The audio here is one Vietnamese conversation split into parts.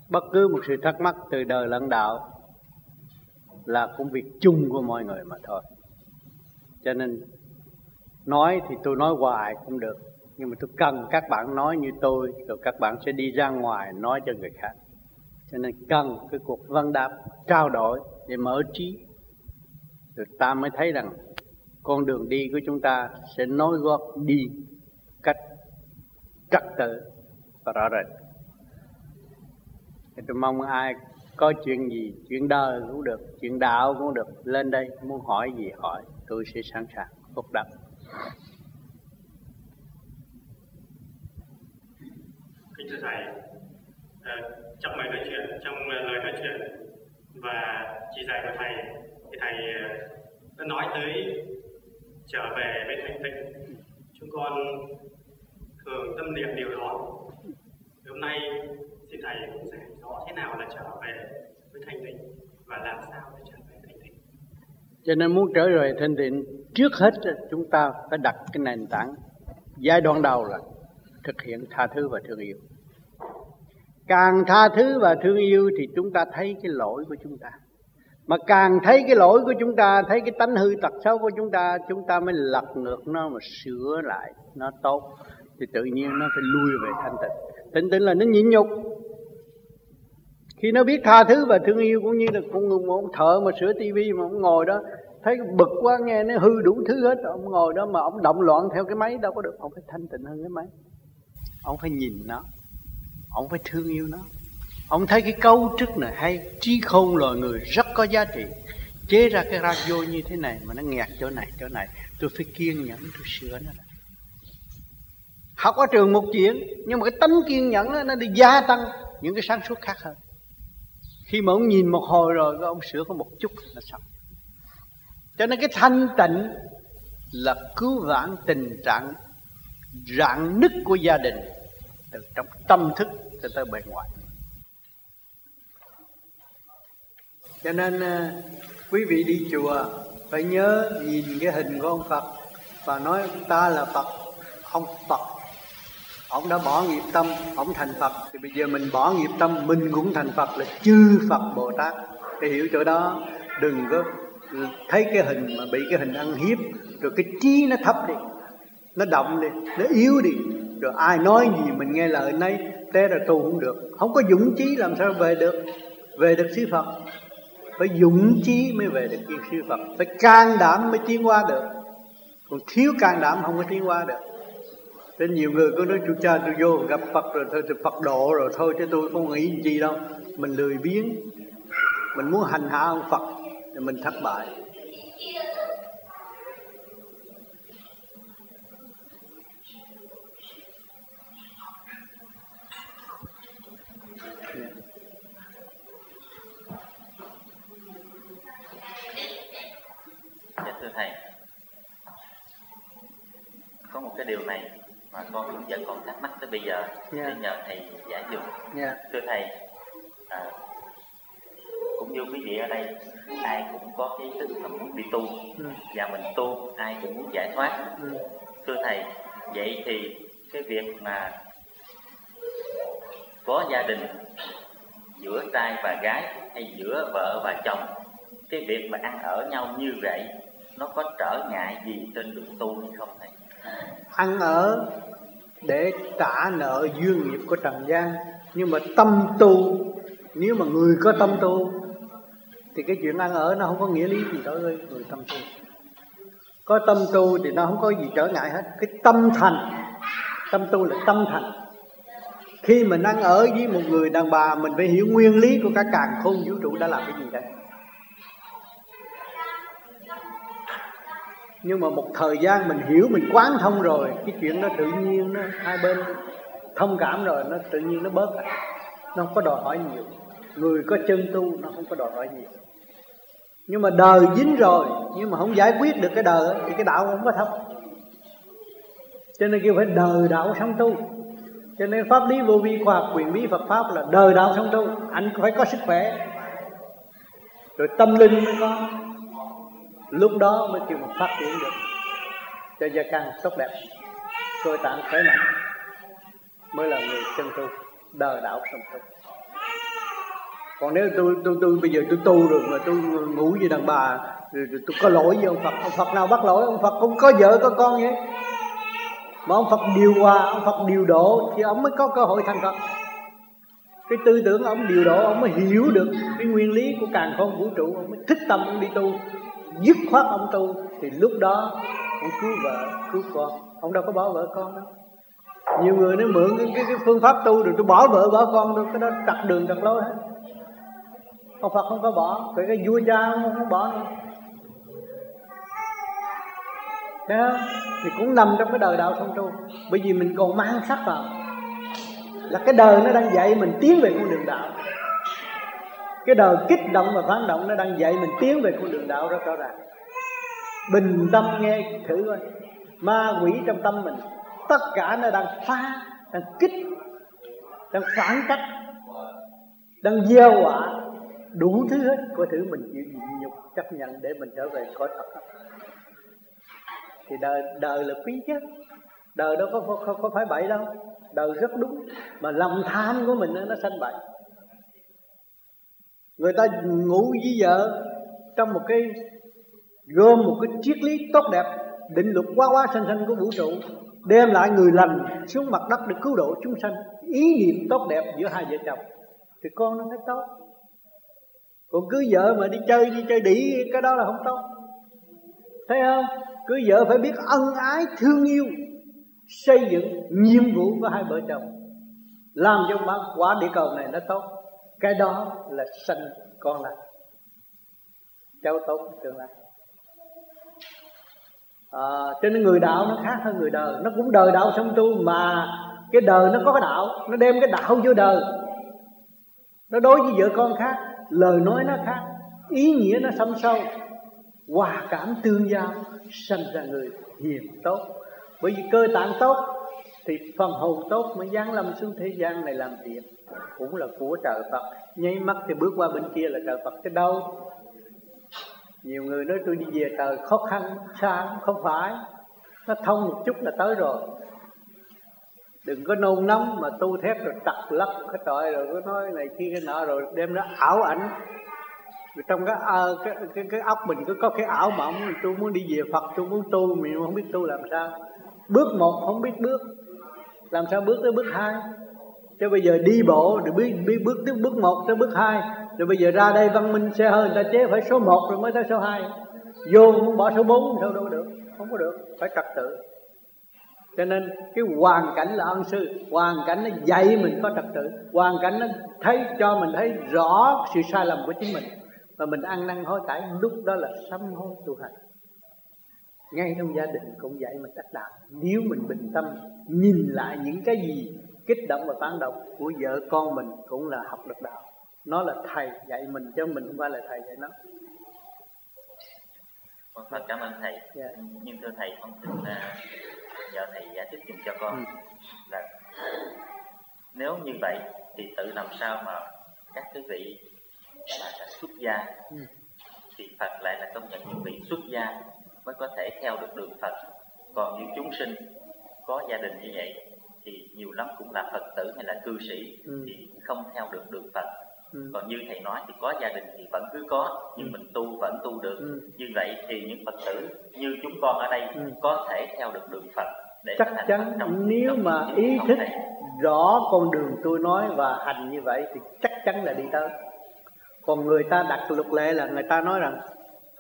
Bất cứ một sự thắc mắc từ đời lẫn đạo là công việc chung của mọi người mà thôi. Cho nên nói thì tôi nói hoài cũng được, nhưng mà tôi cần các bạn nói như tôi, rồi các bạn sẽ đi ra ngoài nói cho người khác. Cho nên cần cái cuộc vấn đáp, trao đổi để mở trí, rồi ta mới thấy rằng con đường đi của chúng ta sẽ nối gót đi cách trật tự và rõ rệt. Tôi mong ai có chuyện gì, chuyện đời cũng được, chuyện đạo cũng được, lên đây muốn hỏi gì hỏi, tôi sẽ sẵn sàng phục đáp. Kính thưa thầy, trong lời nói chuyện và chỉ dạy của thầy thì thầy đã nói tới trở về với thanh tịnh. Chúng con thường tâm niệm điều đó. Hôm nay xin thầy cũng giải rõ thế nào là trở về với thanh tịnh và làm sao để trở về thanh tịnh. Cho nên muốn trở về thanh tịnh, trước hết chúng ta phải đặt cái nền tảng. Giai đoạn đầu là thực hiện tha thứ và thương yêu. Càng tha thứ và thương yêu thì chúng ta thấy cái lỗi của chúng ta. Mà càng thấy cái lỗi của chúng ta, thấy cái tánh hư tật xấu của chúng ta mới lật ngược nó mà sửa lại nó tốt, thì tự nhiên nó phải lui về thanh tịnh. Thanh tịnh là nó nhịn nhục. Khi nó biết tha thứ và thương yêu, cũng như là một thợ mà sửa tivi mà ông ngồi đó thấy bực quá, nghe nó hư đủ thứ hết, ông ngồi đó mà ông động loạn theo cái máy đâu có được. Ông phải thanh tịnh hơn cái máy. Ông phải nhìn nó, ông phải thương yêu nó. Ông thấy cái cấu trúc này hay, trí khôn loài người rất có giá trị, chế ra cái radio như thế này mà nó nghẹt chỗ này, tôi phải kiên nhẫn tôi sửa nó lại. Học ở trường một chuyện, nhưng mà cái tánh kiên nhẫn đó, nó đi gia tăng những cái sáng suốt khác hơn. Khi mà ông nhìn một hồi rồi, ông sửa có một chút là xong. Cho nên cái thanh tịnh là cứu vãn tình trạng rạn nứt của gia đình, từ trong tâm thức cho tới bề ngoài. Cho nên quý vị đi chùa phải nhớ nhìn cái hình của ông Phật và nói ta là Phật. Ông Phật, ông đã bỏ nghiệp tâm, ông thành Phật, thì bây giờ mình bỏ nghiệp tâm, mình cũng thành Phật, là chư Phật Bồ Tát. Để hiểu chỗ đó, đừng có thấy cái hình mà bị cái hình ăn hiếp, rồi cái trí nó thấp đi, nó động đi, nó yếu đi, rồi ai nói gì mình nghe lời nấy, té ra tu không được. Không có dũng chí làm sao về được xứ Phật. Phải dũng chí mới về được xứ Phật, phải can đảm mới tiến qua được. Còn thiếu can đảm không có tiến qua được. Nên nhiều người cứ nói cha tôi vô gặp Phật rồi thôi, Phật độ rồi thôi, chứ tôi không nghĩ gì đâu. Mình lười biếng, mình muốn hành hạ ông Phật thì mình thất bại. Thưa thầy, có một cái điều này mà con vẫn còn thắc mắc tới bây giờ, để nhờ thầy giải dùm. Thưa thầy, cũng như quý vị ở đây, ai cũng có cái tinh thần muốn đi tu, và mình tu ai cũng muốn giải thoát. Thưa thầy, vậy thì cái việc mà có gia đình giữa trai và gái hay giữa vợ và chồng, cái việc mà ăn ở nhau như vậy nó có trở ngại gì trên đường tu hay không thầy? Ăn ở để trả nợ duyên nghiệp của trần gian, nhưng mà tâm tu, nếu mà người có tâm tu thì cái chuyện ăn ở nó không có nghĩa lý gì đối với người tâm tu. Có tâm tu thì nó không có gì trở ngại hết. Cái tâm thành, tâm tu là tâm thành. Khi mình ăn ở với một người đàn bà, mình phải hiểu nguyên lý của cả càn khôn vũ trụ đã làm cái gì đấy. Nhưng mà một thời gian mình hiểu, mình quán thông rồi, cái chuyện đó tự nhiên nó hai bên thông cảm rồi, nó tự nhiên nó bớt. Nó không có đòi hỏi nhiều. Người có chân tu nó không có đòi hỏi nhiều. Nhưng mà đời dính rồi, nhưng mà không giải quyết được cái đời thì cái đạo không có thông. Cho nên kêu phải đời đạo sống tu. Cho nên pháp lý vô vi, khoa học quyền bí Phật pháp là đời đạo sống tu. Anh phải có sức khỏe, rồi tâm linh mới có. Lúc đó mới kêu mà phát triển được, cho gia căn tốt đẹp, cơ tạng khỏe mạnh, mới là người chân tu, đời đạo sống tu. Còn nếu tôi bây giờ tôi tu rồi mà tôi ngủ với đàn bà rồi tôi có lỗi với ông Phật nào bắt lỗi? Ông Phật cũng có vợ có con vậy. Mà ông Phật điều hòa, ông Phật điều độ thì ông mới có cơ hội thành Phật. Cái tư tưởng ông điều độ, ông mới hiểu được cái nguyên lý của càn khôn vũ trụ, ông mới thích tâm ông đi tu, dứt khoát ông tu. Thì lúc đó ông cứu vợ, cứu con. Ông đâu có bỏ vợ con đâu. Nhiều người nó mượn cái phương pháp tu rồi tôi bỏ vợ bỏ con đâu, cái đó trật đường trật lối hết. Ông Phật không có bỏ, cái vua cha ông không bỏ nữa. Thấy không? Thì cũng nằm trong cái đời đạo thông tu. Bởi vì mình còn mang sắc vào, là cái đời nó đang dạy mình tiến về con đường đạo. Cái đời kích động và phản động nó đang dạy mình tiến về con đường đạo rất rõ ràng. Bình tâm nghe thử coi, ma quỷ trong tâm mình tất cả nó đang phá, đang kích, đang phản cách, đang gieo họa đủ thứ hết. Coi thử mình chịu nhịn nhục chấp nhận để mình trở về cõi thật không? Thì đời là quý chứ. Đời đó có phải bậy đâu. Đời rất đúng. Mà lòng tham của mình nó sanh bậy. Người ta ngủ với vợ trong một cái gom một cái triết lý tốt đẹp, định luật quá sanh của vũ trụ, đem lại người lành xuống mặt đất để cứu độ chúng sanh. Ý niệm tốt đẹp giữa hai vợ chồng thì con nó phải tốt. Còn cưới vợ mà đi chơi đĩ, cái đó là không tốt. Thấy không? Cưới vợ phải biết ân ái thương yêu, xây dựng nhiệm vụ của hai vợ chồng, làm cho quả địa cầu này nó tốt. Cái đó là sanh con lành, cháu tốt tương lai. Cho nên người đạo nó khác hơn người đời. Nó cũng đời đạo song tu, mà cái đời nó có cái đạo, nó đem cái đạo vô đời. Nó đối với vợ con khác, lời nói nó khác, ý nghĩa nó thâm sâu, hòa cảm tương giao, sanh ra người hiền tốt. Bởi vì cơ tạng tốt thì phần hồn tốt mới giáng lâm xuống thế gian này làm việc, cũng là của trời Phật. Nháy mắt thì bước qua bên kia là trời Phật tới đâu. Nhiều người nói tôi đi về trời khó khăn xa, không phải. Nó thông một chút là tới rồi. Đừng có nôn nóng mà tu thét rồi trật lắc cái trời rồi có nói này kia cái nọ rồi đem nó ảo ảnh. Rồi trong cái óc mình cứ có cái ảo mộng, tôi muốn đi về Phật, tôi muốn tu, mình không biết tu làm sao. Bước một không biết bước, làm sao bước tới bước hai. Chứ bây giờ đi bộ rồi biết bước từ bước 1 tới bước 2. Rồi bây giờ ra đây văn minh xe hơi người ta chế phải số 1 rồi mới tới số 2. Vô muốn bỏ số 4 sao đâu được, không có được, phải trật tự. Cho nên cái hoàn cảnh là ân sư, hoàn cảnh nó dạy mình có trật tự, hoàn cảnh nó thấy cho mình thấy rõ sự sai lầm của chính mình, và mình ăn năn hối cải, lúc đó là sám hối tu hành. Ngay trong gia đình cũng dạy mình đắc đạo. Nếu mình bình tâm nhìn lại những cái gì kích động và phản động của vợ con mình cũng là học được đạo. Nó là thầy dạy mình chứ mình không phải là thầy dạy nó. Phật cảm ơn thầy. Yeah. Nhưng thưa thầy, con xin nhờ thầy giải thích dùm cho con là nếu như vậy thì tự làm sao mà các cái vị mà đã xuất gia thì Phật lại là công nhận những vị xuất gia mới có thể theo được đường Phật. Còn những chúng sinh có gia đình như vậy thì nhiều lắm cũng là Phật tử hay là cư sĩ thì không theo được đường Phật. Còn như thầy nói thì có gia đình thì vẫn cứ có, nhưng mình tu vẫn tu được. Như vậy thì những Phật tử như chúng con ở đây có thể theo được đường Phật để chắc chắn nếu mà ý thức rõ con đường tôi nói và hành như vậy thì chắc chắn là đi tới. Còn người ta đặt luật lệ là người ta nói rằng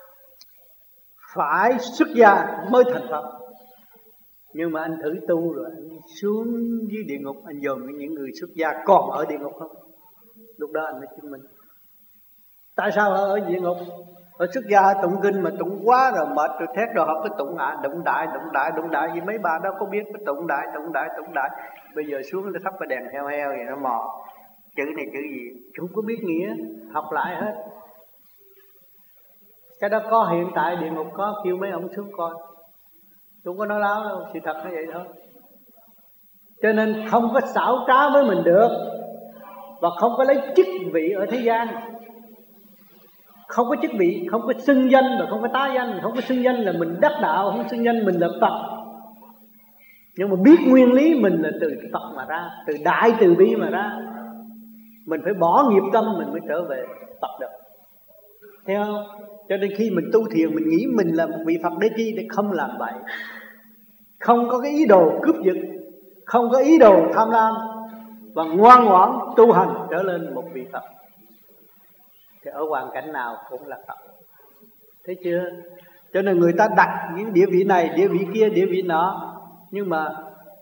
phải xuất gia mới thành Phật. Nhưng mà anh thử tu rồi anh xuống dưới địa ngục, anh dòm những người xuất gia còn ở địa ngục không? Lúc đó anh mới chứng minh. Tại sao họ ở địa ngục? Họ xuất gia tụng kinh mà tụng quá rồi mệt rồi thét rồi họ cứ tụng đụng đại vì mấy bà đâu có biết cái tụng đại. Bây giờ xuống nó thắp cái đèn heo vậy nó mò chữ này chữ gì chúng có biết nghĩa, học lại hết. Cái đó có hiện tại địa ngục có, kêu mấy ông xuống coi. Tôi không có nói láo đâu, sự thật nó vậy thôi. Cho nên không có xảo trá với mình được, và không có lấy chức vị ở thế gian. Không có chức vị, không có xưng danh và không có tá danh. Không có xưng danh là mình đắc đạo, không xưng danh mình là Phật. Nhưng mà biết nguyên lý mình là từ Phật mà ra, từ đại từ bi mà ra. Mình phải bỏ nghiệp tâm mình mới trở về Phật được. Thấy không? Cho nên khi mình tu thiền mình nghĩ mình là một vị Phật để chi? Để không làm bậy, không có cái ý đồ cướp giật, không có ý đồ tham lam, và ngoan ngoãn tu hành trở lên một vị Phật. Thì ở hoàn cảnh nào cũng là Phật. Thấy chưa? Cho nên người ta đặt những địa vị này, địa vị kia, địa vị nọ, nhưng mà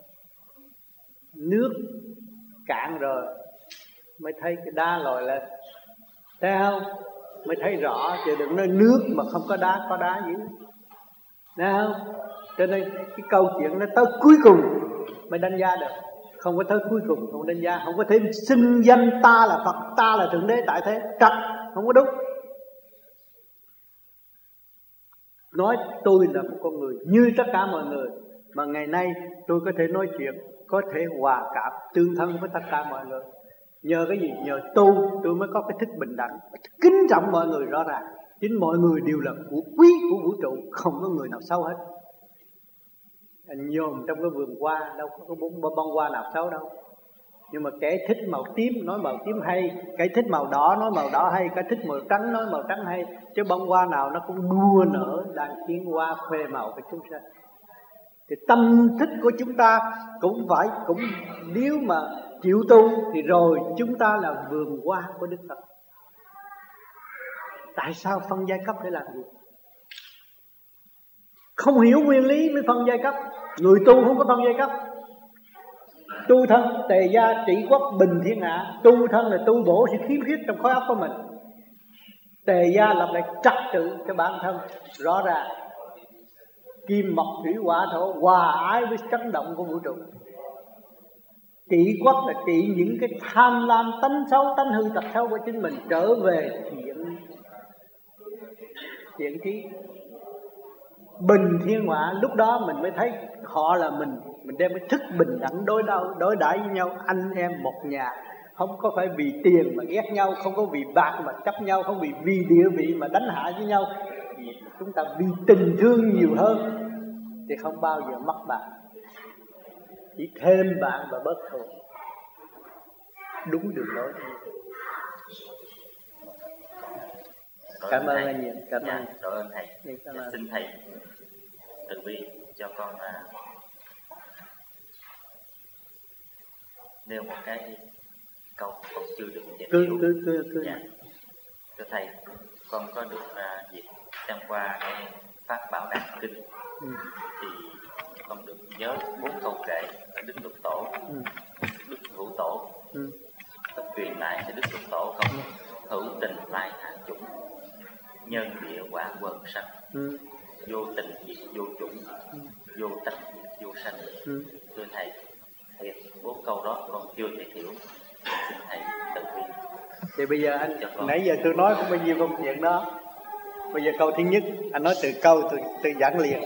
nước cạn rồi mới thấy cái đá lòi lên. Thấy không? Mới thấy rõ, chứ đừng nói nước mà không có đá gì. Thấy không? Cho nên cái câu chuyện nó tới cuối cùng mới đánh giá được. Không có tới cuối cùng không đánh giá. Không có thể xưng danh ta là Phật, ta là Thượng Đế tại thế. Trật, không có đúng. Nói tôi là một con người như tất cả mọi người, mà ngày nay tôi có thể nói chuyện, có thể hòa cảm, tương thân với tất cả mọi người. Nhờ cái gì? Nhờ tu tôi mới có cái thức bình đẳng, kính trọng mọi người rõ ràng. Chính mọi người đều là của quý của vũ trụ, không có người nào xấu hết. Anh nhôm trong cái vườn hoa đâu có bông hoa nào xấu đâu. Nhưng mà kẻ thích màu tím nói màu tím hay, kẻ thích màu đỏ nói màu đỏ hay, kẻ thích màu trắng nói màu trắng hay. Chứ bông hoa nào nó cũng đua nở, đang khiến hoa khoe màu với chúng sanh. Thì tâm thức của chúng ta cũng nếu mà chịu tu thì rồi chúng ta là vườn hoa của Đức Phật. Tại sao phân giai cấp để làm gì? Không hiểu nguyên lý mới phân giai cấp. Người tu không có phân giai cấp. Tu thân tề gia trị quốc bình thiên hạ. Tu thân là tu bổ sự khiếm khuyết trong khối óc của mình. Tề gia lập lại trật tự cho bản thân rõ ràng. Kim mộc thủy hỏa thổ hòa ái với chấn động của vũ trụ. Trị quốc là trị những cái tham lam tánh xấu, tánh hư tật xấu của chính mình trở về thiện trí. Bình thiên họa, lúc đó mình mới thấy họ là mình đem cái thức bình đẳng đối đãi với nhau, anh em một nhà. Không có phải vì tiền mà ghét nhau, không có vì bạc mà chấp nhau, không vì địa vị mà đánh hạ với nhau. Chúng ta vì tình thương nhiều hơn thì không bao giờ mất bạn, chỉ thêm bạn và bớt thù. Đúng đường lối. Cảm ơn anh nhiều. Cảm ơn. Cảm ơn thầy. Xin thầy từ bi cho con nêu một cái câu con chưa được giải cứ. Thưa thầy, con có được dịp xem qua cái Pháp Bảo Đàn Kinh, thì con được nhớ 4 câu kệ ở Đức Lục Tổ, Đức Hữu Tổ, truyền lại cho Đức Lục Tổ không: hữu tình lai hạ chủng, nhân địa quả quần sanh, vô tình diệt vô chủng, vô tánh diệt vô sanh. Thưa thầy, thiệt 4 câu đó con chưa thể hiểu, xin thầy tự bi. Thì bây giờ anh nãy giờ tôi nói cũng bao nhiêu công chuyện đó. Bây giờ câu thứ nhất anh nói từ câu từ giảng liền.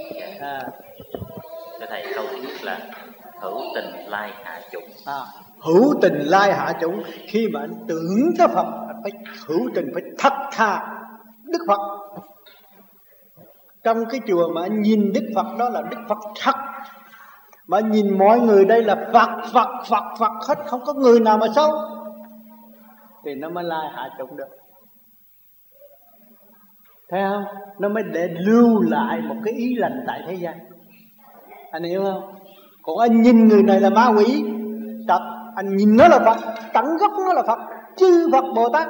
Thưa thầy, câu thứ nhất là hữu tình lai hạ chủng. Hữu tình lai hạ chủng. Khi mà anh tưởng tới Phật, anh phải hữu tình, phải thật thà Đức Phật. Trong cái chùa mà anh nhìn Đức Phật đó là Đức Phật thật, mà nhìn mọi người đây là Phật hết, không có người nào mà xấu, thì nó mới lai hạ chủng được. Thấy không? Nó mới để lưu lại một cái ý lành tại thế gian. Anh hiểu không? Còn anh nhìn người này là ma quỷ, anh nhìn nó là Phật, tận gốc nó là Phật, chư Phật Bồ Tát,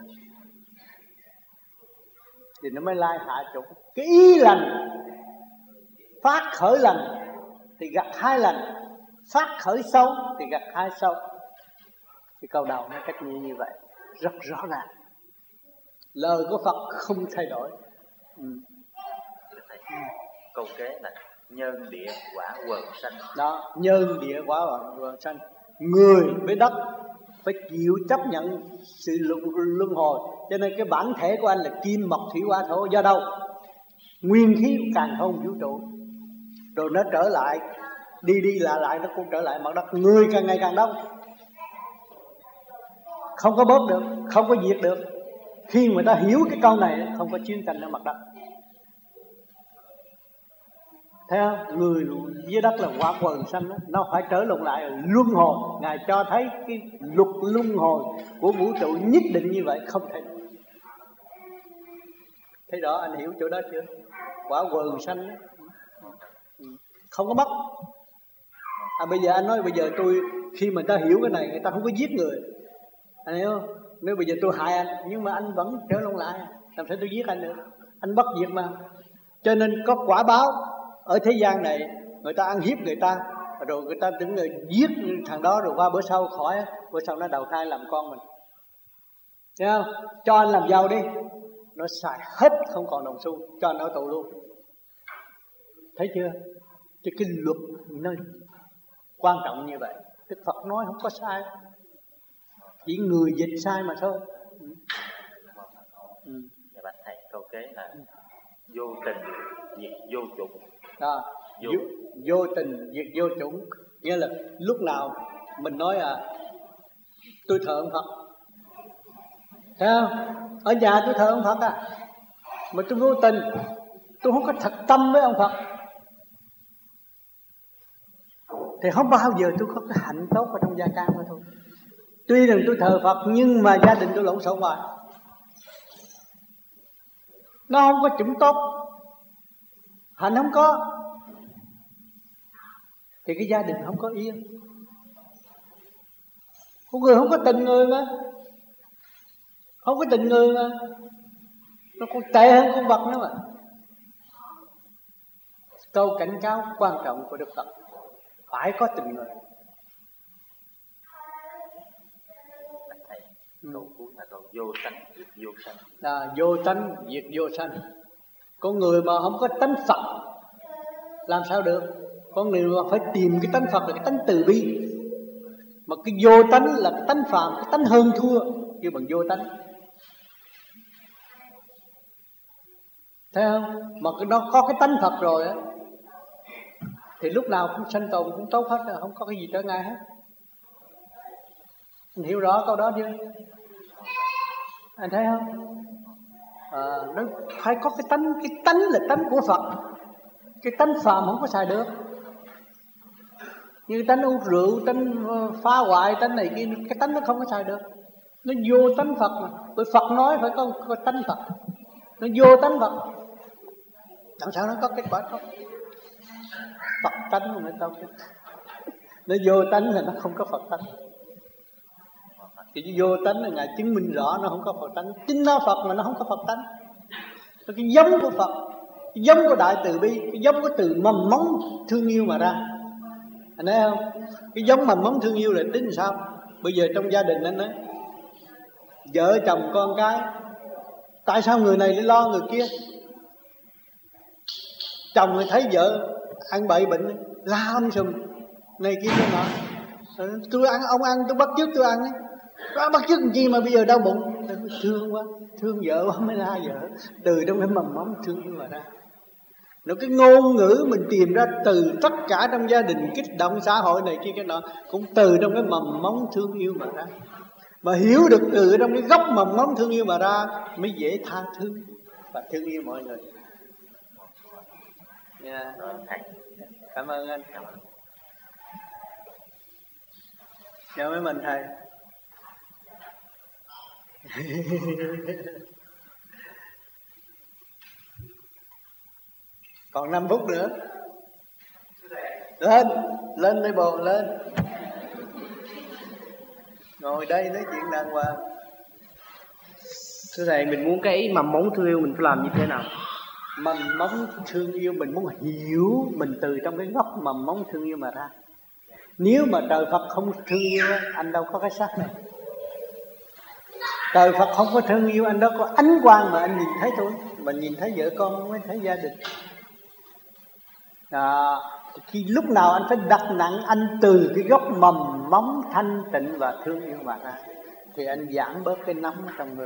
thì nó mới lai hạ chủng. Cái ý lành phát khởi lành thì gặt hai lành, phát khởi sâu thì gặt hai sâu. Thì câu đầu nó cách như vậy, rất rõ ràng. Lời của Phật không thay đổi. Câu kế là nhân địa quả quần sanh. Đó, nhân địa quả quần sanh. Người với đất phải chịu chấp nhận sự luân hồi. Cho nên cái bản thể của anh là kim mộc thủy hỏa thổ. Do đâu? Nguyên khí càn khôn vũ trụ. Rồi nó trở lại, đi lại nó cũng trở lại mặt đất. Người càng ngày càng đông, không có bóp được, không có diệt được. Khi người ta hiểu cái câu này, không có chiến tranh ở mặt đất. Thấy không? Người dưới đất là quả quần sanh đó, nó phải trở lộn lại luân hồi. Ngài cho thấy cái luật luân hồi của vũ trụ nhất định như vậy, không thể. Thấy rõ, anh hiểu chỗ đó chưa? Quả quần sanh đó, không có mất. Bây giờ anh nói bây giờ tôi, khi mà ta hiểu cái này, người ta không có giết người, anh hiểu không? Nếu bây giờ tôi hại anh, nhưng mà anh vẫn trở lộn lại, làm sao tôi giết anh được? Anh bất diệt mà. Cho nên có quả báo. Ở thế gian này người ta ăn hiếp người ta, rồi người ta đứng người giết thằng đó, rồi qua bữa sau khỏi, bữa sau nó đầu thai làm con mình. Thấy không? Cho anh làm giàu đi, nó xài hết không còn đồng xu, cho anh ở tù luôn. Thấy chưa? Chứ cái luật nó quan trọng như vậy. Đức Phật nói không có sai, chỉ người dịch sai mà thôi. Dạ bạch thầy, câu kế là vô tình diệt vô chủng. Vô tình diệt vô chủng, nghĩa là lúc nào mình nói tôi thờ ông Phật, thấy không? Ở nhà tôi thờ ông Phật mà tôi vô tình, tôi không có thật tâm với ông Phật, thì không bao giờ tôi có cái hạnh tốt ở trong gia can mà thôi. Tuy rằng tôi thờ Phật nhưng mà gia đình tôi lộn xộn hoài, nó không có chủng tốt, hạnh không có, thì cái gia đình không có yên. Con người không có tình người mà, không có tình người mà, nó còn tệ hơn con vật nữa mà. Câu cảnh cáo quan trọng của Đức Phật phải có tình người. Thầy, câu cuối là câu vô tánh diệt vô sanh. Vô tánh diệt vô sanh. Con người mà không có tánh Phật làm sao được? Con người mà phải tìm cái tánh Phật là cái tánh từ bi. Mà cái vô tánh là cái tánh phàm, cái tánh hơn thua, kêu bằng vô tánh. Thấy không? Mà nó có cái tánh Phật rồi á, thì lúc nào cũng sanh tồn cũng tốt hết, không có cái gì trở ngại hết. Anh hiểu rõ câu đó chưa? Anh thấy không? Nó phải có cái tánh là tánh của Phật. Cái tánh phàm không có xài được. Như tánh uống rượu, tánh phá hoại, tánh này kia, cái tánh nó không có xài được. Nó vô tánh Phật mà. Bởi Phật nói phải có tánh Phật. Nó vô tánh Phật, làm sao nó có kết quả tốt? Phật tánh mà nó đâu chứ. Nó vô tánh là nó không có Phật tánh. Thì vô tánh là Ngài chứng minh rõ nó không có Phật tánh. Chính nó Phật mà nó không có Phật tánh. Nó cái giống của Phật, cái giống của Đại Từ Bi, cái giống của từ mầm móng thương yêu mà ra. Anh thấy không? Cái giống mầm móng thương yêu là tính sao? Bây giờ trong gia đình anh nói vợ chồng con cái, tại sao người này đi lo người kia? Chồng người thấy vợ ăn bậy bệnh la ông sùm này kia kia nọ, tôi ăn, ông ăn tôi bắt chước tôi ăn ấy. Bắt chước làm chi mà bây giờ đau bụng? Thương quá, thương vợ quá mới la vợ. Từ trong cái mầm móng thương yêu mà ra. Nó cái ngôn ngữ mình tìm ra từ tất cả trong gia đình, kích động xã hội này kia cái nọ, cũng từ trong cái mầm móng thương yêu mà ra. Mà hiểu được từ trong cái gốc mầm móng thương yêu mà ra mới dễ tha thứ và thương yêu mọi người. Yeah. Cảm ơn anh. Chào mấy mình thầy. Còn 5 phút nữa. Lên đây bồ, lên. Ngồi đây nói chuyện đàng hoàng. Thưa thầy, mình muốn cái mầm móng thương yêu mình phải làm như thế nào? Mầm móng thương yêu mình muốn hiểu mình từ trong cái gốc mầm móng thương yêu mà ra. Nếu mà trời Phật không thương yêu, anh đâu có cái xác này. Trời Phật không có thương yêu, anh đâu có ánh quang mà anh nhìn thấy tôi. Mình nhìn thấy vợ con mới thấy gia đình. Khi lúc nào anh phải đặt nặng anh từ cái gốc mầm móng thanh tịnh và thương yêu mà ra, thì anh giảm bớt cái nắm ở trong người.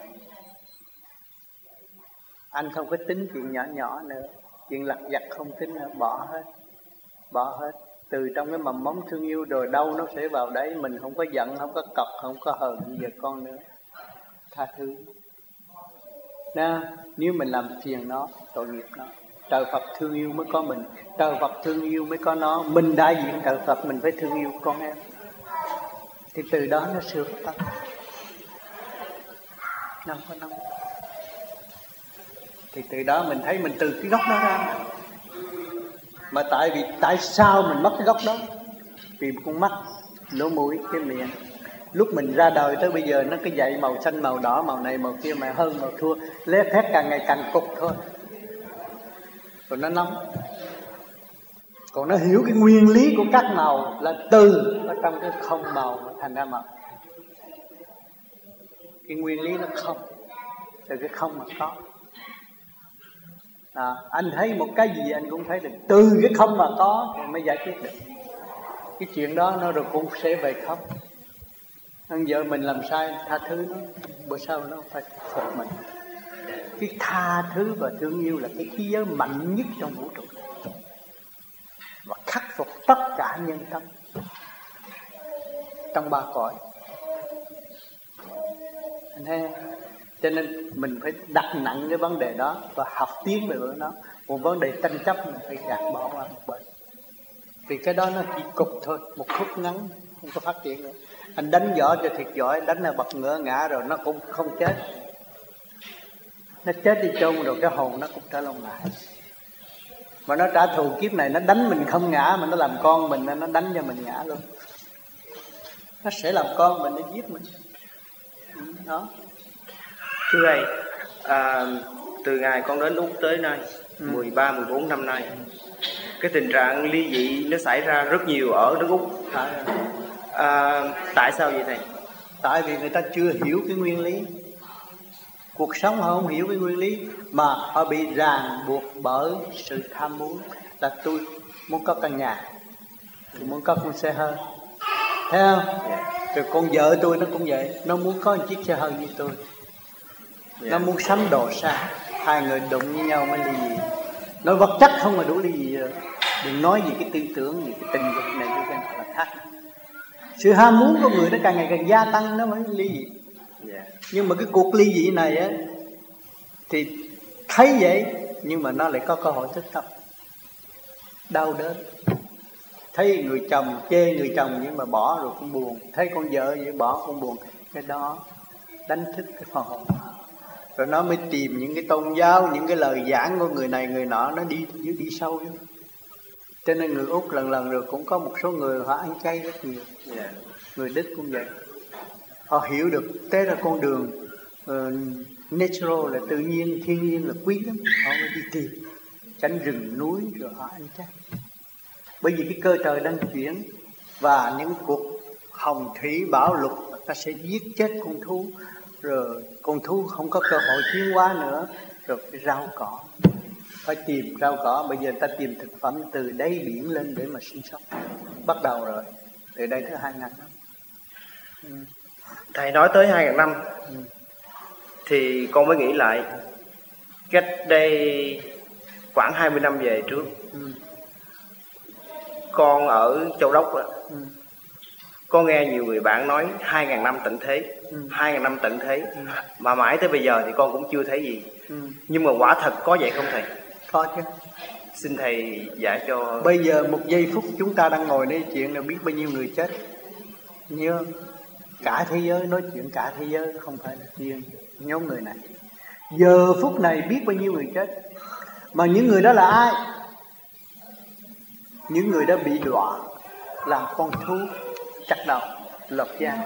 Anh không có tính chuyện nhỏ nhỏ nữa, chuyện lặt vặt không tính nữa, bỏ hết. Từ trong cái mầm móng thương yêu rồi đâu nó sẽ vào đấy. Mình không có giận, không có cọc, không có hờn như vợ con nữa. Tha thứ. Nếu mình làm phiền nó, tội nghiệp nó, Trời Phật thương yêu mới có mình, trời Phật thương yêu mới có nó. Mình đại diện trời Phật, mình phải thương yêu con em, thì từ đó nó sửa tất. Năm có năm. Thì từ đó mình thấy mình từ cái gốc đó ra. Mà tại sao mình mất cái gốc đó? Vì con mắt, lỗ mũi, cái miệng. Lúc mình ra đời tới bây giờ nó cứ dậy màu xanh, màu đỏ, màu này, màu kia, màu hơn, màu thua, lép thét càng ngày càng cục thôi. Còn nó nóng. Còn nó hiểu cái nguyên lý của các màu là từ ở trong cái không màu mà thành ra màu. Cái nguyên lý nó không, từ cái không mà có. Anh thấy một cái gì anh cũng thấy được từ cái không mà có thì mới giải quyết được. Cái chuyện đó nó rồi cũng sẽ về không. Anh vợ mình làm sai tha thứ nó, bữa sau nó phải phục mình. Cái tha thứ và thương yêu là cái khí giới mạnh nhất trong vũ trụ, và khắc phục tất cả nhân tâm trong ba cõi. Anh thấy, cho nên mình phải đặt nặng cái vấn đề đó và học tiến về bữa đó. Một vấn đề tranh chấp mình phải gạt bỏ qua một bên, vì cái đó nó chỉ cục thôi, một khúc ngắn, không có phát triển nữa. Anh đánh võ cho thiệt giỏi, đánh là bật ngửa ngã rồi nó cũng không chết. Nó chết đi chôn rồi cái hồn nó cũng trở lông lại. Mà nó trả thù kiếp này, nó đánh mình không ngã, mà nó làm con mình, nó đánh cho mình ngã luôn. Nó sẽ làm con mình, nó giết mình. Đó. Thưa thầy, từ ngày con đến Úc tới nay, 13-14 năm nay, cái tình trạng ly dị nó xảy ra rất nhiều ở nước Úc. Tại sao vậy thầy? Tại vì người ta chưa hiểu cái nguyên lý. Cuộc sống họ không hiểu cái nguyên lý, mà họ bị ràng buộc bởi sự tham muốn. Là tôi muốn có căn nhà, tôi muốn có con xe hơi, thấy không? Rồi con vợ tôi nó cũng vậy, nó muốn có một chiếc xe hơi như tôi. Nó muốn sắm đồ xa, hai người đụng với nhau mới ly dị. Nói vật chất không mà đủ ly dị rồi. Đừng nói gì cái tư tưởng, gì cái tình dục này cái là khác. Sự ham muốn của người nó càng ngày càng gia tăng, nó mới ly dị. Nhưng mà cái cuộc ly dị này á, thì thấy vậy nhưng mà nó lại có cơ hội thức tâm. Đau đớn. Thấy người chồng chê người chồng nhưng mà bỏ rồi cũng buồn. Thấy con vợ vậy bỏ cũng buồn. Cái đó đánh thức cái phần hồn. Rồi nó mới tìm những cái tôn giáo, những cái lời giảng của người này người nọ, nó đi sâu vô. Cho nên người Úc lần rồi cũng có một số người họ ăn chay rất nhiều. Người Đức cũng vậy. Họ hiểu được thế là con đường natural là tự nhiên, thiên nhiên là quý lắm. Họ mới đi tìm cánh rừng núi rồi họ ăn chay. Bởi vì cái cơ trời đang chuyển, và những cuộc hồng thủy bão lụt ta sẽ giết chết con thú, rồi con thú không có cơ hội tiến hóa nữa, rồi phải rau cỏ, phải tìm rau cỏ. Bây giờ ta tìm thực phẩm từ đáy biển lên để mà sinh sống, bắt đầu rồi từ đây tới 2.000 năm. Thầy nói tới 2.000 năm thì con mới nghĩ lại, cách đây khoảng 20 năm về trước, con ở Châu Đốc đó, có nghe nhiều người bạn nói 2.000 năm tận thế, 2.000 năm tận thế, mà mãi tới bây giờ thì con cũng chưa thấy gì. Nhưng mà quả thật có vậy không thầy? Có chứ. Xin thầy giải cho. Bây giờ một giây phút chúng ta đang ngồi nói chuyện là biết bao nhiêu người chết. Nhớ cả thế giới, nói chuyện cả thế giới, không phải là riêng nhóm người này. Giờ phút này biết bao nhiêu người chết. Mà những người đó là ai? Những người đã bị đọa làm con thú, chặt đầu, lột da,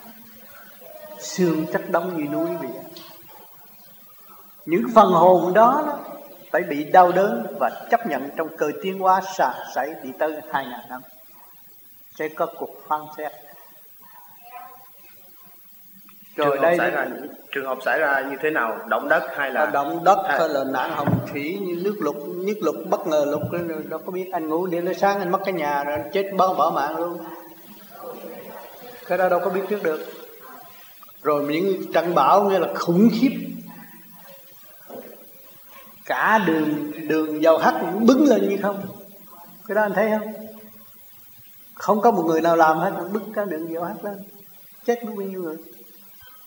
xương chất đóng như núi vậy. Những phần hồn đó phải bị đau đớn và chấp nhận trong cơ tiến hóa xả xảy đi tới 2.000 năm sẽ có cuộc phán xét. Rồi đây trường hợp xảy ra như thế nào? Động đất hay là động đất hay là nạn hồng thủy, như nước lụt bất ngờ lụt, đâu có biết. Anh ngủ đến sáng anh mất cái nhà rồi anh chết bỏ mạng luôn. Cái đó đâu có biết trước được. Rồi những trận bão nghe là khủng khiếp, cả đường dầu hắt cũng bứng lên như không. Cái đó anh thấy không? Không có một người nào làm hết, bứt cả đường dầu hắt lên, chết bao nhiêu người.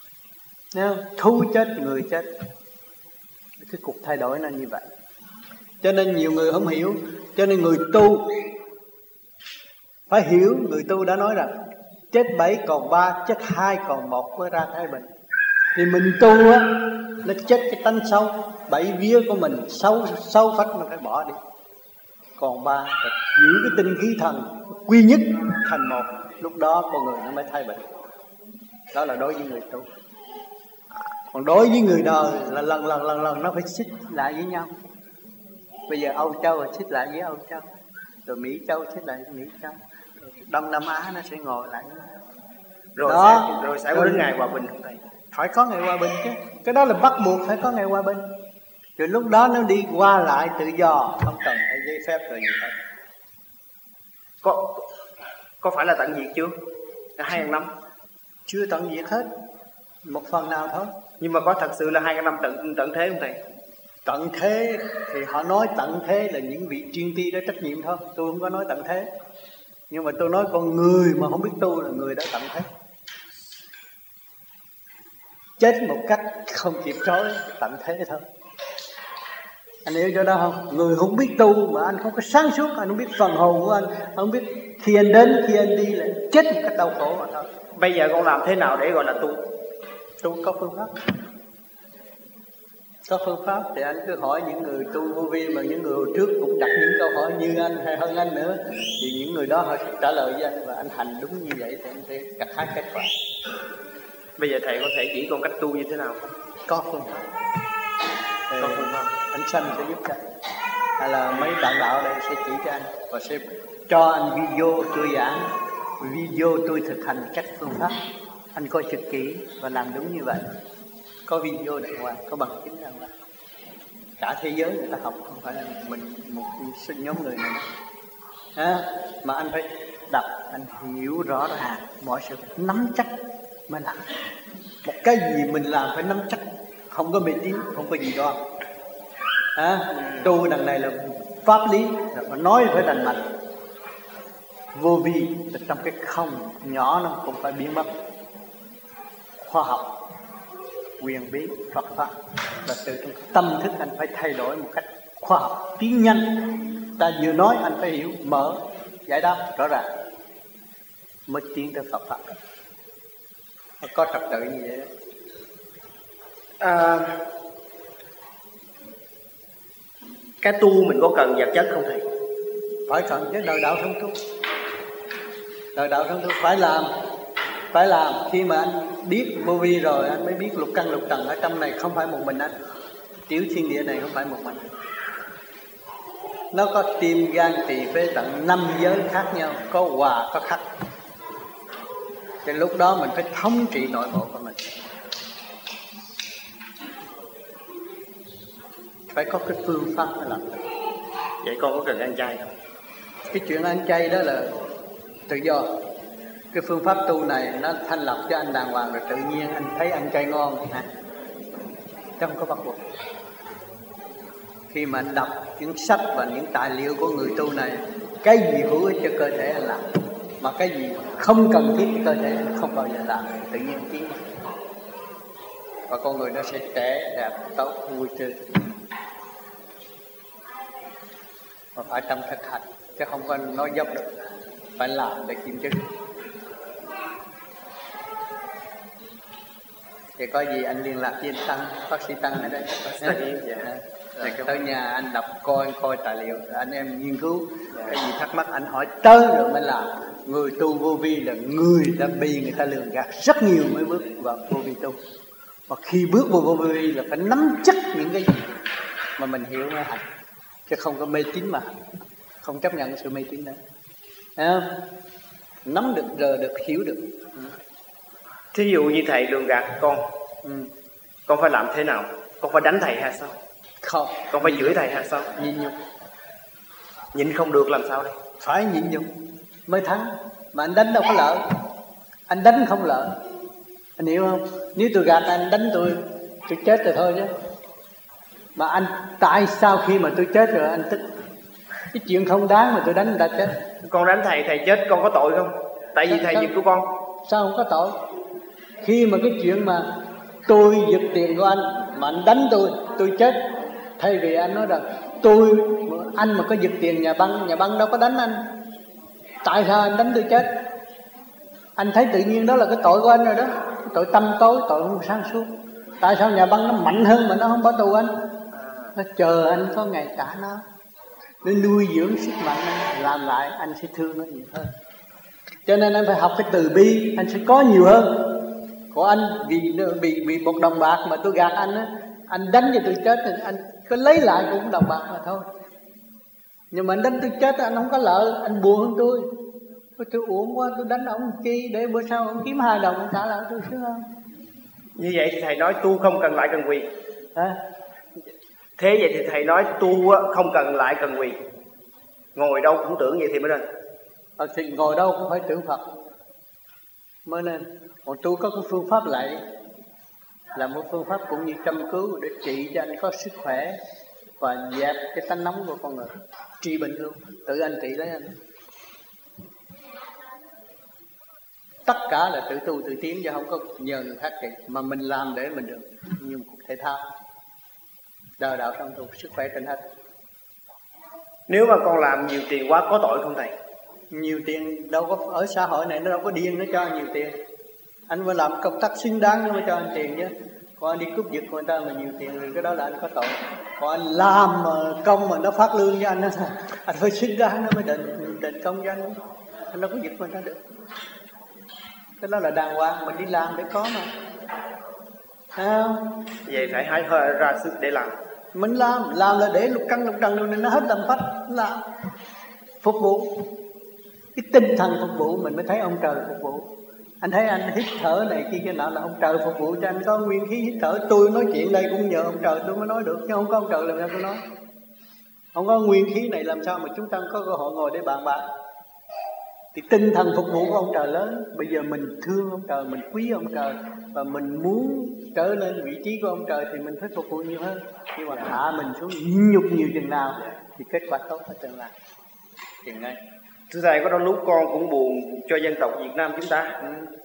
Thấy không? Thú chết, người chết. Cái cuộc thay đổi nó như vậy. Cho nên nhiều người không hiểu. Cho nên người tu phải hiểu. Người tu đã nói rằng chết 7 còn 3, chết 2 còn 1 mới ra thái bình. Thì mình tu á, nó chết cái tánh xấu, 7 vía của mình xấu phách nó phải bỏ đi. Còn 3 giữ cái tinh khí thần quy nhất thành một, lúc đó con người nó mới thay bệnh. Đó là đối với người tu. Còn đối với người đời là lần nó phải xích lại với nhau. Bây giờ Âu Châu là xích lại với Âu Châu, rồi Mỹ Châu xích lại với Mỹ Châu, rồi Đông Nam Á nó sẽ ngồi lại với nhau. Rồi sẽ có đến ngày hòa bình không thầy? Phải có ngày hòa bình chứ. Cái đó là bắt buộc phải có ngày hòa bình. Rồi lúc đó nó đi qua lại tự do, không cần phải giấy phép rồi gì hết. Có phải là tận diệt chưa? 2.000 năm chưa tận diệt hết, một phần nào thôi. Nhưng mà có thật sự là 2.000 năm tận thế không thầy? Tận thế thì họ nói tận thế là những vị chuyên ti đó trách nhiệm thôi. Tôi không có nói tận thế. Nhưng mà tôi nói con người mà không biết tu là người đã tận thế. Chết một cách không kịp trói, tận thế thôi. Anh hiểu chỗ đó không? Người không biết tu mà anh không có sáng suốt, anh không biết phần hồn của anh không biết khi anh đến, khi anh đi là chết một cách đau khổ mà thôi. Bây giờ con làm thế nào để gọi là tu? Tu có phương pháp. Có phương pháp thì anh cứ hỏi những người tu vô vi, mà những người hồi trước cũng đặt những câu hỏi như anh hay hơn anh nữa, thì những người đó họ sẽ trả lời với anh, và anh hành đúng như vậy thì anh sẽ gặt hái kết quả. Bây giờ thầy có thể chỉ con cách tu như thế nào không? Có phương pháp. Có phương pháp. Anh Sanh sẽ giúp cho anh, hay là mấy bạn đạo đây sẽ chỉ cho anh, và sẽ cho anh video tôi giảng, video tôi thực hành các phương pháp. Anh coi trực kỹ và làm đúng như vậy. Có video đàng hoàng, có bằng chứng đàng hoàng. Cả thế giới người ta học, không phải là mình một nhóm người này. Mà anh phải đọc, anh hiểu rõ ràng mọi sự, nắm chắc mới làm. Một cái gì mình làm phải nắm chắc, không có mê tín, không có gì đó. Tu đằng này là pháp lý, là nói phải rành mạch. Vô vi là trong cái không nhỏ nó cũng phải biến mất. Khoa học, quyền bí, Phật pháp là từ trong tâm thức anh phải thay đổi một cách khoa học, tiến nhanh. Ta vừa nói anh phải hiểu, mở, giải đáp rõ ràng mới tiến tới Phật pháp. Nó có trật tự như vậy. Cái tu mình có cần vật chất không thầy? Phải cần chứ, đời đạo không tu. Đời đạo không tu phải làm. Khi mà anh biết vô vi rồi, anh mới biết lục căn lục trần ở trong này không phải một mình anh. Tiểu thiên địa này không phải một mình. Nó có tim, gan, tỳ, phế, tận 5 giới khác nhau, có hòa, có khắc. Thì lúc đó mình phải thống trị nội bộ của mình. Phải có cái phương pháp để làm. Vậy con có cần ăn chay không? Cái chuyện ăn chay đó là tự do. Cái phương pháp tu này nó thanh lọc cho anh đàng hoàng, rồi tự nhiên anh thấy ăn chay ngon hả? Chứ không có bắt buộc. Khi mà anh đọc những sách và những tài liệu của người tu này, cái gì hữu ích cho cơ thể anh làm, mà cái gì không cần thiết cho cơ thể anh không bao giờ làm, tự nhiên tiến. Và con người nó sẽ trẻ, đẹp, tốt, vui tươi. Mà phải trong thực hành, chứ không có nói dốc được. Phải làm để kiểm chứng. Thì có gì anh liên lạc với anh Tăng, bác sĩ Tăng ở đây. Tới nhà anh đọc coi tài liệu, anh em nghiên cứu. Cái gì thắc mắc anh hỏi tới rồi mới làm. Người tu vô vi là người đã bị người ta lường gạt rất nhiều mới bước vào vô vi tu. Và khi bước vào vô vi là phải nắm chắc những cái gì mà mình hiểu mới hành, chứ không có mê tín mà không chấp nhận sự mê tín đó. Nắm được, rờ được, hiểu được. Thí dụ như thầy lường gạt con phải làm thế nào? Con phải đánh thầy hay sao? Không. Con phải chửi thầy hay sao? Nhịn nhục. Nhịn không được làm sao đây? Phải nhịn nhục mới thắng. Mà anh đánh đâu có lợi. Anh đánh không lợi. Anh hiểu không? Nếu tôi gạt anh đánh tôi chết rồi thôi chứ. Mà anh tại sao khi mà tôi chết rồi anh tức? Cái chuyện không đáng mà tôi đánh người ta chết. Con đánh thầy chết con có tội không? Tại vì thầy giật của con. Sao không có tội? Khi mà cái chuyện mà tôi giật tiền của anh mà anh đánh tôi chết, thay vì anh nói rằng Anh mà có giật tiền nhà băng đâu có đánh anh. Tại sao anh đánh tôi chết? Anh thấy tự nhiên đó là cái tội của anh rồi đó, cái tội tâm tối, tội không sáng suốt. Tại sao nhà băng nó mạnh hơn mà nó không bỏ tù anh? Nó chờ anh có ngày trả nó nuôi dưỡng sức mạnh anh, làm lại anh sẽ thương nó nhiều hơn. Cho nên anh phải học cái từ bi, anh sẽ có nhiều hơn. Của anh vì một đồng bạc mà tôi gạt anh á, anh đánh cho tôi chết thì anh có lấy lại cũng đồng bạc mà thôi. Nhưng mà anh đánh tôi chết anh không có lợi, anh buồn hơn tôi uổng quá, tôi đánh ông chi để bữa sau ông kiếm 2 đồng ông trả lại tôi sướng không? Như vậy thì thầy nói tu không cần lại cần quỳ. Thế vậy thì thầy nói tu không cần lại cần quỳ, ngồi đâu cũng tưởng vậy thì mới nên. Thì ngồi đâu cũng phải tưởng Phật mới nên. Còn tu có cái phương pháp lại là một phương pháp cũng như châm cứu để trị cho anh có sức khỏe và dẹp cái tánh nóng của con người, trị bệnh luôn, tự anh trị lấy anh. Tất cả là tự tu tự tiến chứ không có nhờ người khác trị, mà mình làm để mình được như một cuộc thể thao. Đời đạo song tu, sức khỏe trên hết. Nếu mà con làm nhiều tiền quá có tội không thầy? Nhiều tiền đâu có, ở xã hội này nó đâu có điên nó cho nhiều tiền. Anh phải làm công tác xứng đáng nó mới cho anh tiền chứ. Còn anh đi cướp giật người ta mà nhiều tiền thì cái đó là anh có tội. Còn anh làm mà công mà nó phát lương cho anh đó, anh phải xứng đáng nó mới đền công cho anh đâu có giật người ta được. Cái đó là đàng hoàng, mình đi làm để có mà. Thấy không? Vậy phải hãy ra sức để làm. Mình làm là để lục căn lục trần nên nó hết làm phách, làm phục vụ. Cái tinh thần phục vụ mình mới thấy ông trời phục vụ. Anh thấy anh hít thở này kia cái nọ là ông trời phục vụ cho anh có nguyên khí hít thở. Tôi nói chuyện đây cũng nhờ ông trời tôi mới nói được, chứ không có ông trời làm sao tôi nói. Không có nguyên khí này làm sao mà chúng ta có cơ hội ngồi để bàn bạc. Thì tinh thần phục vụ của ông trời lớn. Bây giờ mình thương ông trời, mình quý ông trời, và mình muốn trở lên vị trí của ông trời thì mình phải phục vụ nhiều hơn. Nhưng mà hạ mình xuống nhục nhiều chừng nào thì kết quả tốt ở tương lai. Chừng này. Thưa thầy, có đôi lúc con cũng buồn cho dân tộc Việt Nam chúng ta.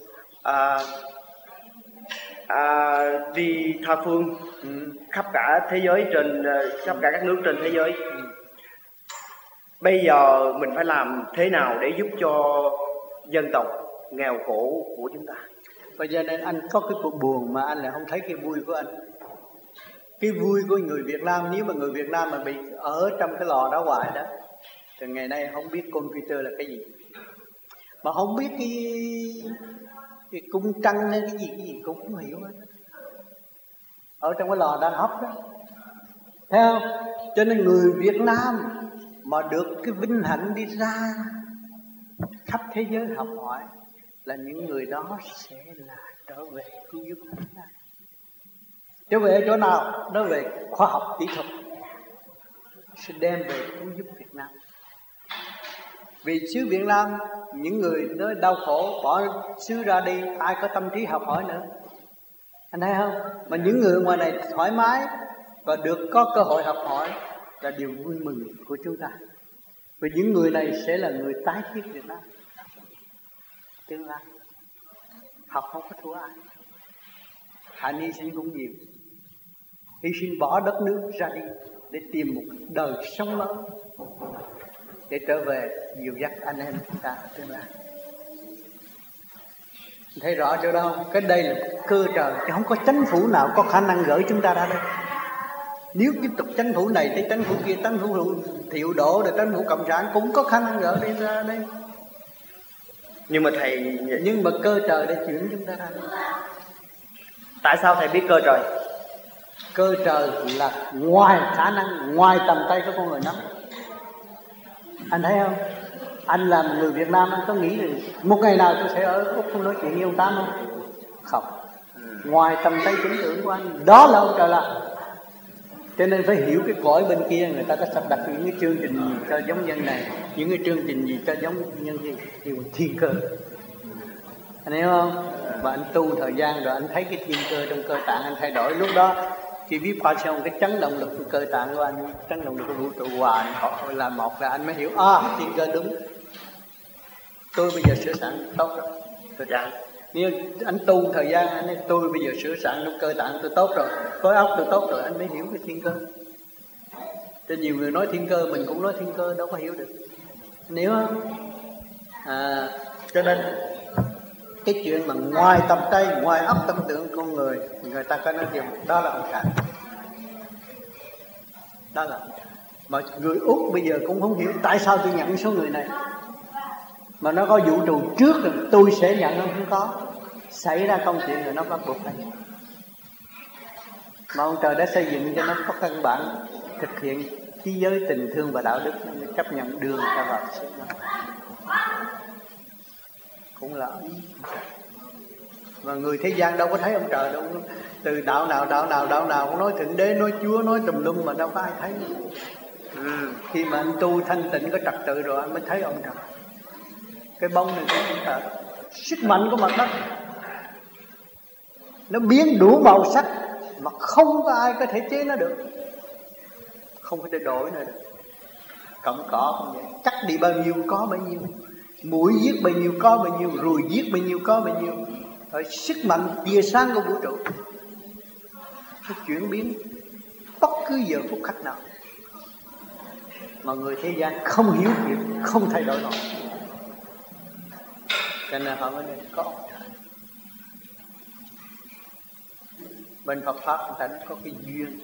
Đi tha phương khắp cả thế giới, khắp cả các nước trên thế giới. Bây giờ mình phải làm thế nào để giúp cho dân tộc nghèo khổ của chúng ta? Bây giờ nên anh có cái cuộc buồn mà anh lại không thấy cái vui của anh. Cái vui của người Việt Nam, nếu mà người Việt Nam mà bị ở trong cái lò đó hoài đó thì ngày nay không biết computer là cái gì, mà không biết cái cung trăng hay cái gì cũng không hiểu hết. Ở trong cái lò đan hấp đó, thấy không? Cho nên người Việt Nam mà được cái vinh hạnh đi ra khắp thế giới học hỏi là những người đó sẽ là trở về cứu giúp chúng ta. Trở về ở chỗ nào? Nó về khoa học kỹ thuật, sẽ đem về cứu giúp Việt Nam. Vì xứ Việt Nam, những người nó đau khổ bỏ xứ ra đi, ai có tâm trí học hỏi nữa. Anh thấy không? Mà những người ngoài này thoải mái và được có cơ hội học hỏi là điều vui mừng của chúng ta. Vì những người này sẽ là người tái thiết Việt Nam tương lai. Học không có thua ai. Hạnh hy sinh cũng nhiều, hy sinh bỏ đất nước ra đi để tìm một đời sống mới, để trở về dìu dắt anh em chúng ta tương lai. Thấy rõ chỗ đó không? Cái đây là cơ trời, chứ không có chính phủ nào có khả năng gửi chúng ta ra đây. Nếu tiếp tục chính phủ này tới chính phủ kia, chính phủ Thiệu Đỗ rồi chính phủ Cộng sản cũng có khả năng gửi đi ra đây. Nhưng mà thầy, nhưng mà cơ trời đã chuyển chúng ta ra đây. Tại sao thầy biết cơ trời? Cơ trời là ngoài khả năng, ngoài tầm tay của con người nắm. Anh thấy không? Anh làm người Việt Nam, anh có nghĩ là một ngày nào tôi sẽ ở Úc không nói chuyện với ông Tám không? Không. Ngoài tầm tay tưởng tượng của anh, đó là ông trời làm. Cho nên phải hiểu cái cõi bên kia, người ta có sắp đặt những cái chương trình gì cho giống nhân này, những cái chương trình gì cho giống nhân gì, thì thiên cơ. Anh hiểu không? Và anh tu thời gian rồi anh thấy cái thiên cơ trong cơ tạng anh thay đổi. Lúc đó khi viết qua xong cái chấn động lực của cơ tạng của anh, chấn động lực của vũ trụ hòa là một, là anh mới hiểu thiên cơ đúng. Tôi bây giờ sửa sẵn tốt rồi. Tôi trả. Nếu anh tu thời gian anh nói tôi bây giờ sửa sẵn trong cơ tạng tôi tốt rồi, khối óc tôi tốt rồi, anh mới hiểu cái thiên cơ. Cho nhiều người nói thiên cơ, mình cũng nói thiên cơ, đâu có hiểu được. Nếu cho nên cái chuyện mà ngoài tâm tay, ngoài óc tâm tưởng con người, người ta có nói rằng đó là ông trời. Đó là mà người Úc bây giờ cũng không hiểu tại sao tôi nhận số người này, mà nó có vũ trụ trước rồi tôi sẽ nhận, nó không có. Xảy ra công chuyện rồi nó bắt buộc phải. Mà ông trời đã xây dựng cho nó có căn bản thực hiện cái giới tình thương và đạo đức, nó chấp nhận đường ra vào sự đó. Cũng là mà người thế gian đâu có thấy ông trời đâu. Từ đạo nào cũng nói thượng đế, nói chúa, nói tùm lum mà đâu có ai thấy. Khi mà anh tu thanh tịnh có trật tự rồi anh mới thấy ông trời. Cái bông này cũng ông trời. Sức mạnh của mặt đất nó biến đủ màu sắc mà không có ai có thể chế nó được, không có thể đổi nó được. Cộng cỏ cũng vậy, cắt đi bao nhiêu có bấy nhiêu, mũi giết bao nhiêu có bao nhiêu, ruồi giết bao nhiêu có bao nhiêu. Rồi sức mạnh tia sáng của vũ trụ nó chuyển biến bất cứ giờ phút khắc nào, mà người thế gian không hiểu việc, không thay đổi nổi. Cho nên họ mới nói có ông trời. Bên Phật pháp người ta có cái duyên,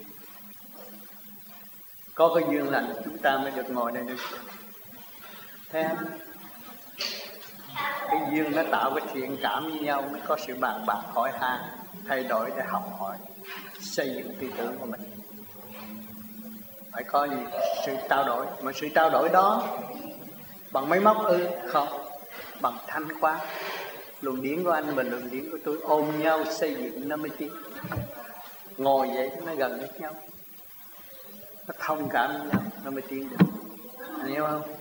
có cái duyên lành chúng ta mới được ngồi đây được. Thấy không? Cái duyên nó tạo cái thiện cảm với nhau, mới có sự bàn bạc hỏi han, thay đổi để học hỏi, xây dựng tư tưởng của mình. Phải có gì? Sự trao đổi. Mà sự trao đổi đó bằng máy móc không, bằng thanh quan. Luồng điển của anh và luồng điển của tôi ôm nhau xây dựng nó mới tiến. Ngồi vậy nó gần với nhau, nó thông cảm với nhau nó mới tiến được. Anh hiểu không?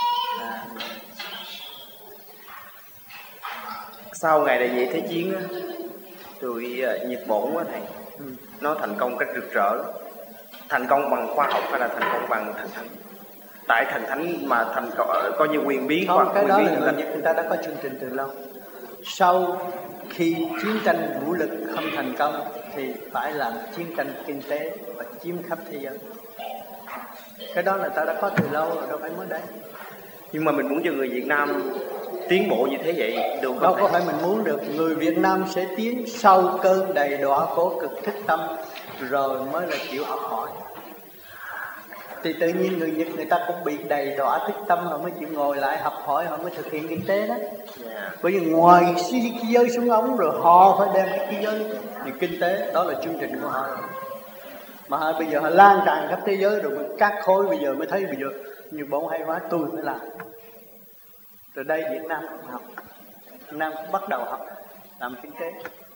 Sau ngày đại vệ thế chiến á, tụi Nhật Bổn á thầy, nó thành công cách rực rỡ. Thành công bằng khoa học hay là thành công bằng thần thánh? Tại thần thánh mà thành coi như quyền bí không, hoặc cái quyền đó bí là người ta đã có chương trình từ lâu. Sau khi chiến tranh vũ lực không thành công thì phải làm chiến tranh kinh tế và chiếm khắp thế giới. Cái đó là ta đã có từ lâu rồi, đâu phải mới đây. Nhưng mà mình muốn cho người Việt Nam tiến bộ như thế vậy được không? Đâu có phải mình muốn được. Người Việt Nam sẽ tiến sau cơn đầy đọa khổ cực thức tâm, rồi mới là chịu học hỏi. Thì tự nhiên người Nhật người ta cũng bị đầy đọa thức tâm mà mới chịu ngồi lại học hỏi, họ mới thực hiện kinh tế đó. Bởi vì ngoài cái giới súng ống rồi họ phải đem cái giới thì kinh tế, đó là chương trình của họ. Mà bây giờ họ lan tràn khắp thế giới rồi, các khối bây giờ mới thấy bây giờ như bọn hay quá, tôi phải làm. Rồi đây Việt Nam cũng học, Việt Nam cũng bắt đầu học làm kinh tế.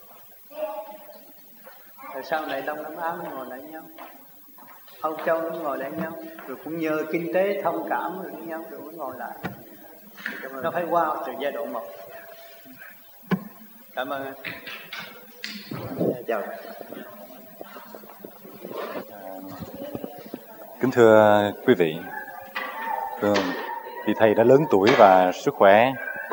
Rồi sau này Đông Nam Á ngồi lại nhau, Âu Châu nó ngồi lại nhau, rồi cũng nhờ kinh tế thông cảm rồi với nhau rồi mới ngồi lại. Nó phải qua từ giai đoạn 1. Cảm ơn anh. Chào. Kính thưa quý vị, vì thầy đã lớn tuổi và sức khỏe,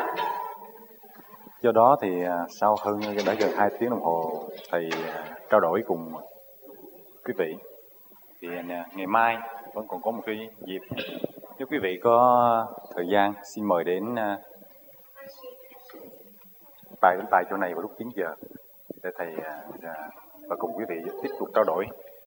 do đó thì sau hơn đã gần 2 tiếng đồng hồ thầy trao đổi cùng quý vị, thì ngày mai vẫn còn có một cái dịp. Nếu quý vị có thời gian, xin mời đến tại chỗ này vào lúc 9 giờ để thầy và cùng quý vị tiếp tục trao đổi.